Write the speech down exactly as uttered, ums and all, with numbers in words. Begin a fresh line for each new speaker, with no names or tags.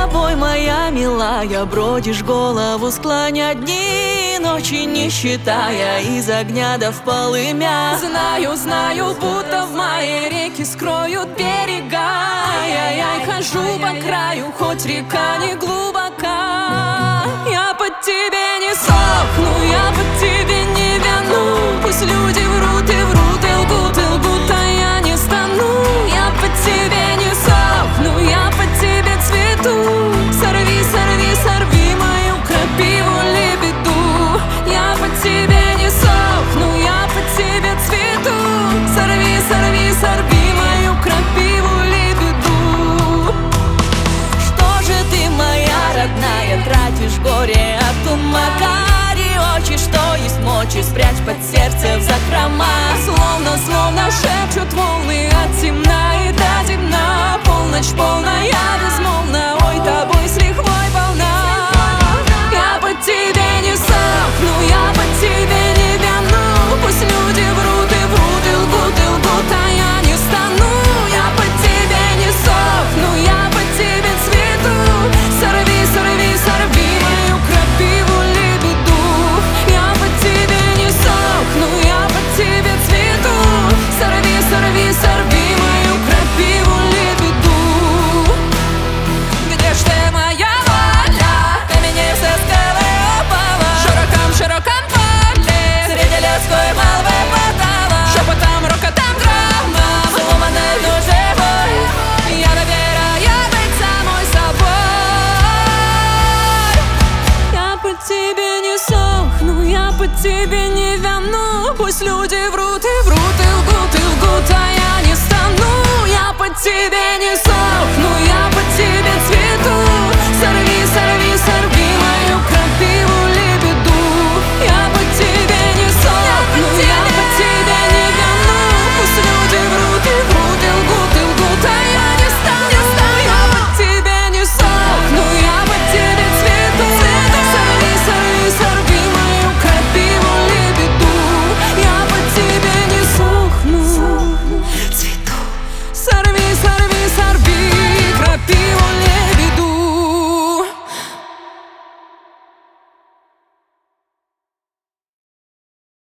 тобой, моя милая, бродишь, голову склоня, дни и ночи не считая, из огня до в полымя.
Знаю, знаю, будто в моей реке скроют берега. Ай-яй-яй, хожу по краю, хоть река не глубока. Я по тебе не сохну, я по тебе не вяну. Пусть люди врут и врут.